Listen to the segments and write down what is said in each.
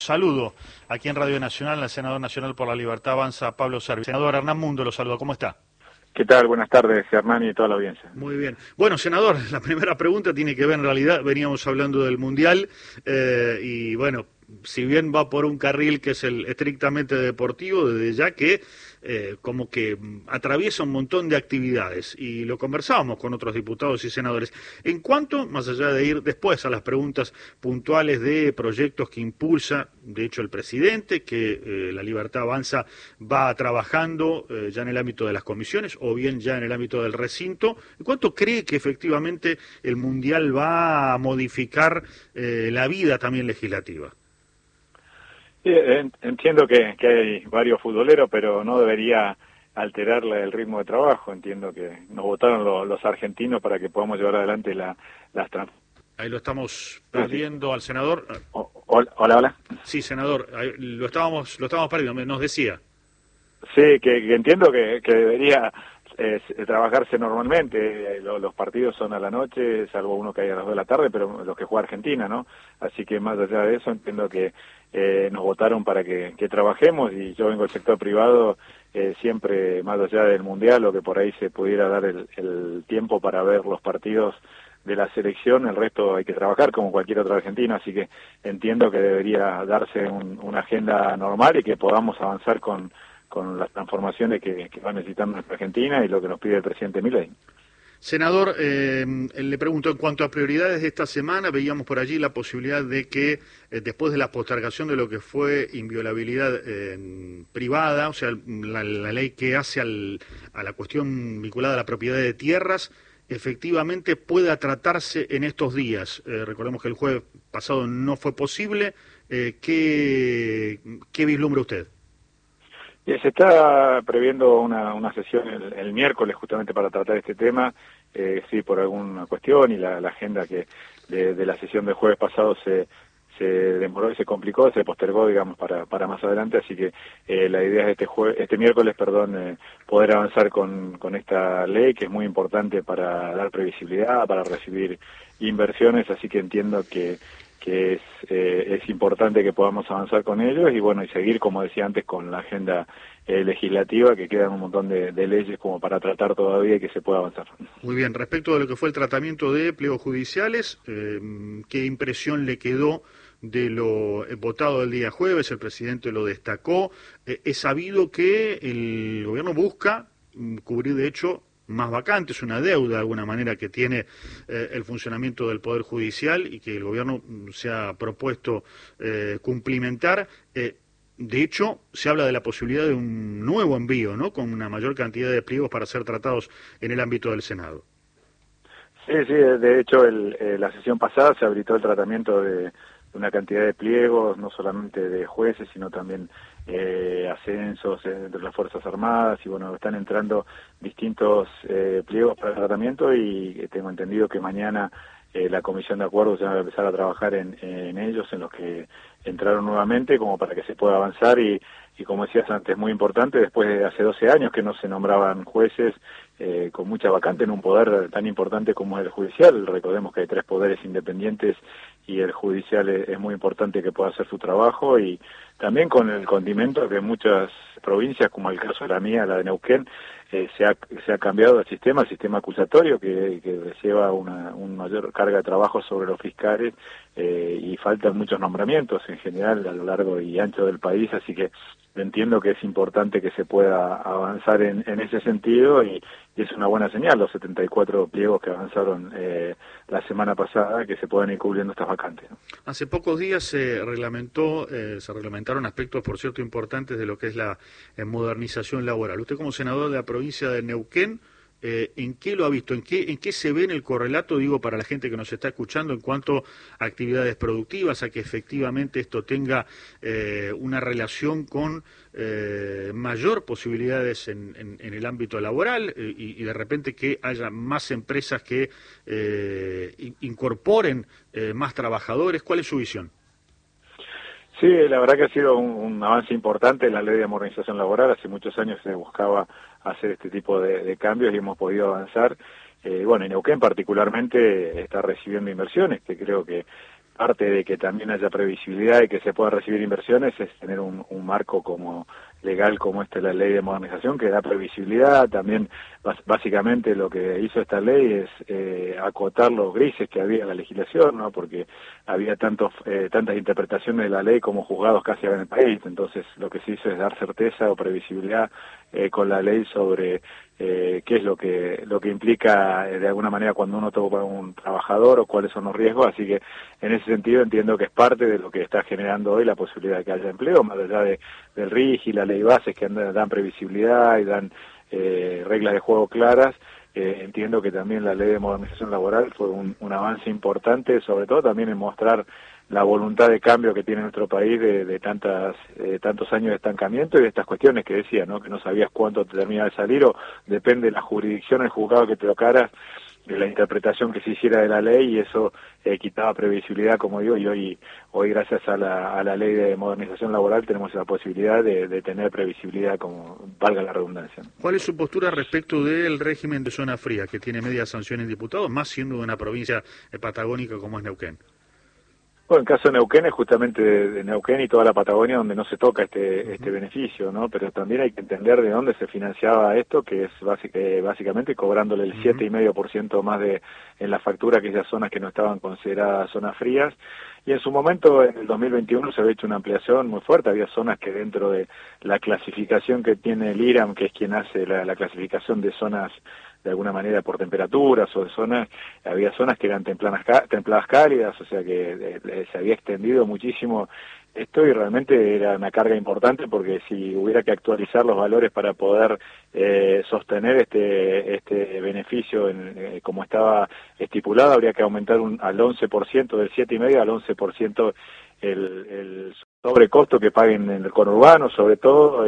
saludo aquí en Radio Nacional al senador nacional por la Libertad Avanza, Pablo Servio. Senador Hernán Mundo lo saluda, ¿cómo está? ¿Qué tal? Buenas tardes, Hernán y toda la audiencia. Muy bien. Bueno, senador, la primera pregunta tiene que ver, en realidad, veníamos hablando del Mundial y bueno, si bien va por un carril que es el estrictamente deportivo, desde ya que como que atraviesa un montón de actividades y lo conversábamos con otros diputados y senadores. En cuanto, más allá de ir después a las preguntas puntuales de proyectos que impulsa, de hecho, el presidente, que la Libertad Avanza va trabajando ya en el ámbito de las comisiones o bien ya en el ámbito del recinto, ¿en cuánto cree que efectivamente el Mundial va a modificar la vida también legislativa? Sí, entiendo que hay varios futboleros, pero no debería alterarle el ritmo de trabajo. Entiendo que nos votaron los argentinos para que podamos llevar adelante las transformaciones. Ahí lo estamos perdiendo al senador. Hola. Sí, senador, ahí lo estábamos perdiendo, nos decía. Sí, que entiendo que debería trabajarse normalmente. Los partidos son a la noche, salvo uno que hay a las 2 de la tarde, pero los que juega Argentina, ¿no? Así que más allá de eso, entiendo que nos votaron para que trabajemos, y yo vengo del sector privado, siempre más allá del Mundial, o que por ahí se pudiera dar el tiempo para ver los partidos de la selección, el resto hay que trabajar como cualquier otro argentino, así que entiendo que debería darse una agenda normal y que podamos avanzar con las transformaciones que va necesitando nuestra Argentina y lo que nos pide el presidente Milei. Senador, le pregunto, en cuanto a prioridades de esta semana, veíamos por allí la posibilidad de que después de la postergación de lo que fue inviolabilidad privada, o sea, la ley que hace a la cuestión vinculada a la propiedad de tierras, efectivamente pueda tratarse en estos días. Recordemos que el jueves pasado no fue posible. ¿Qué vislumbra usted? Se está previendo una sesión el miércoles justamente para tratar este tema, sí, por alguna cuestión, y la agenda que de la sesión del jueves pasado se demoró y se complicó, se postergó, digamos, para más adelante, así que la idea es este miércoles, poder avanzar con esta ley, que es muy importante para dar previsibilidad, para recibir inversiones, así que entiendo que es importante que podamos avanzar con ellos y bueno, y seguir, como decía antes, con la agenda legislativa, que quedan un montón de leyes como para tratar todavía y que se pueda avanzar. Muy bien, respecto de lo que fue el tratamiento de pliegos judiciales, ¿qué impresión le quedó de lo votado el día jueves? El presidente lo destacó. Es sabido que el gobierno busca cubrir, de hecho, más vacantes, una deuda de alguna manera que tiene el funcionamiento del Poder Judicial y que el gobierno se ha propuesto cumplimentar. De hecho, se habla de la posibilidad de un nuevo envío, ¿no?, con una mayor cantidad de pliegos para ser tratados en el ámbito del Senado. Sí, de hecho, la sesión pasada se habilitó el tratamiento de una cantidad de pliegos, no solamente de jueces, sino también ascensos entre las Fuerzas Armadas, y bueno, están entrando distintos pliegos para el tratamiento, y tengo entendido que mañana la Comisión de Acuerdos ya va a empezar a trabajar en ellos, en los que entraron nuevamente, como para que se pueda avanzar, y como decías antes, muy importante, después de hace 12 años que no se nombraban jueces, con mucha vacante en un poder tan importante como es el judicial. Recordemos que hay 3 poderes independientes y el judicial es muy importante que pueda hacer su trabajo, y también con el condimento que en muchas provincias, como el caso de la mía, la de Neuquén, se ha cambiado el sistema acusatorio, que lleva una mayor carga de trabajo sobre los fiscales, y faltan muchos nombramientos en general a lo largo y ancho del país, así que entiendo que es importante que se pueda avanzar en ese sentido, y es una buena señal los 74 pliegos que avanzaron la semana pasada, que se puedan ir cubriendo estas vacantes, ¿no? Hace pocos días se reglamentaron aspectos, por cierto, importantes de lo que es la modernización laboral. Usted, como senador de la provincia de Neuquén, ¿en qué lo ha visto? ¿En qué se ve en el correlato, digo, para la gente que nos está escuchando, en cuanto a actividades productivas, a que efectivamente esto tenga una relación con mayor posibilidades en el ámbito laboral, y de repente que haya más empresas que incorporen más trabajadores? ¿Cuál es su visión? Sí, la verdad que ha sido un avance importante en la ley de modernización laboral. Hace muchos años se buscaba hacer este tipo de cambios y hemos podido avanzar. Bueno, y Neuquén particularmente está recibiendo inversiones, que creo que parte de que también haya previsibilidad y que se puedan recibir inversiones es tener un marco como legal como la ley de modernización que da previsibilidad. También básicamente lo que hizo esta ley es acotar los grises que había en la legislación, ¿no? Porque había tantas interpretaciones de la ley como juzgados casi en el país. Entonces lo que se hizo es dar certeza o previsibilidad con la ley sobre qué es lo que implica de alguna manera cuando uno toca a un trabajador o cuáles son los riesgos. Así que en ese sentido entiendo que es parte de lo que está generando hoy la posibilidad de que haya empleo, más allá del RIG y la ley bases que dan previsibilidad y dan reglas de juego claras. Entiendo que también la ley de modernización laboral fue un avance importante, sobre todo también en mostrar la voluntad de cambio que tiene nuestro país de tantos años de estancamiento y de estas cuestiones que decía, ¿no? Que no sabías cuánto te terminaba de salir o depende de la jurisdicción, el juzgado que te tocara, de la interpretación que se hiciera de la ley, y eso quitaba previsibilidad, como digo, y hoy gracias a la ley de modernización laboral tenemos la posibilidad de tener previsibilidad, como valga la redundancia. ¿Cuál es su postura respecto del régimen de zona fría, que tiene media sanción en diputados, más siendo de una provincia patagónica como es Neuquén? Bueno, en caso de Neuquén es justamente de Neuquén y toda la Patagonia donde no se toca este beneficio, ¿no? Pero también hay que entender de dónde se financiaba esto, que es básicamente cobrándole el 7,5% más en la factura a aquellas zonas que no estaban consideradas zonas frías. Y en su momento, en el 2021, se había hecho una ampliación muy fuerte. Había zonas que dentro de la clasificación que tiene el IRAM, que es quien hace la clasificación de zonas de alguna manera por temperaturas o de zonas, había zonas que eran templadas cálidas, o sea que se había extendido muchísimo esto y realmente era una carga importante, porque si hubiera que actualizar los valores para poder sostener este beneficio como estaba estipulado, habría que aumentar al 11%, del 7,5% al 11% el sobrecosto que paguen en el conurbano, sobre todo,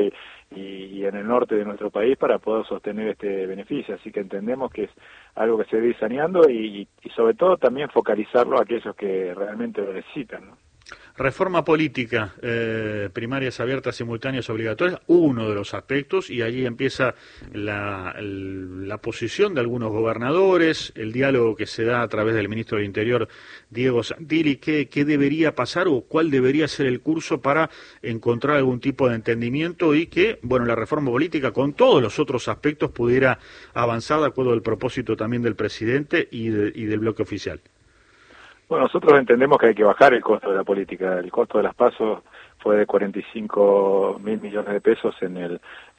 y en el norte de nuestro país, para poder sostener este beneficio. Así que entendemos que es algo que se debe ir saneando y sobre todo también focalizarlo a aquellos que realmente lo necesitan, ¿no? Reforma política, primarias abiertas, simultáneas, obligatorias, uno de los aspectos, y allí empieza la posición de algunos gobernadores, el diálogo que se da a través del ministro del Interior, Diego Santilli. ¿Qué debería pasar o cuál debería ser el curso para encontrar algún tipo de entendimiento y que, bueno, la reforma política con todos los otros aspectos pudiera avanzar de acuerdo al propósito también del presidente y del bloque oficial? Bueno, nosotros entendemos que hay que bajar el costo de la política. El costo de las PASO fue de 45.000 millones de pesos en el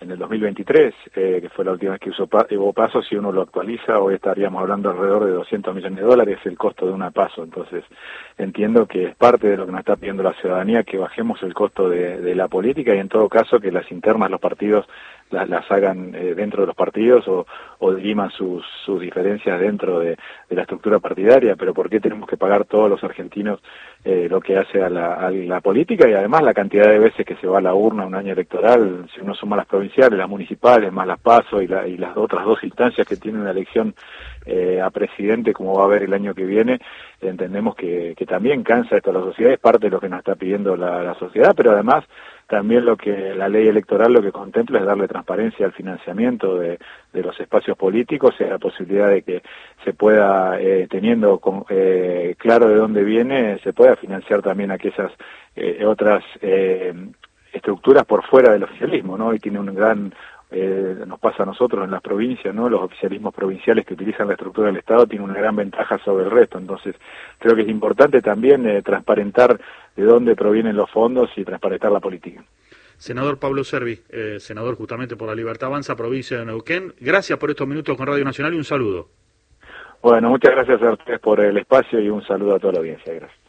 2023, que fue la última vez que hubo PASO. Si uno lo actualiza, hoy estaríamos hablando alrededor de 200 millones de dólares el costo de una PASO. Entonces, entiendo que es parte de lo que nos está pidiendo la ciudadanía, que bajemos el costo de la política, y en todo caso que las internas, los partidos, las hagan dentro de los partidos o diriman sus diferencias dentro de la estructura partidaria. Pero ¿por qué tenemos que pagar todos los argentinos lo que hace a la política? Y además la cantidad de veces que se va a la urna un año electoral, si uno suma las provinciales, las municipales, más las PASO y las otras dos instancias que tienen una elección a presidente, como va a haber el año que viene, entendemos que también cansa esto a la sociedad. Es parte de lo que nos está pidiendo la sociedad, pero además también lo que la ley electoral lo que contempla es darle transparencia al financiamiento de los espacios políticos, y la posibilidad de que se pueda, teniendo claro de dónde viene, se pueda financiar también aquellas otras estructuras por fuera del oficialismo, ¿no? Y tiene un gran nos pasa a nosotros en las provincias, ¿no? Los oficialismos provinciales que utilizan la estructura del Estado tienen una gran ventaja sobre el resto. Entonces, creo que es importante también transparentar de dónde provienen los fondos y transparentar la política. Senador Pablo Servi, senador justamente por La Libertad Avanza, provincia de Neuquén, gracias por estos minutos con Radio Nacional y un saludo. Bueno, muchas gracias a ustedes por el espacio y un saludo a toda la audiencia. Gracias.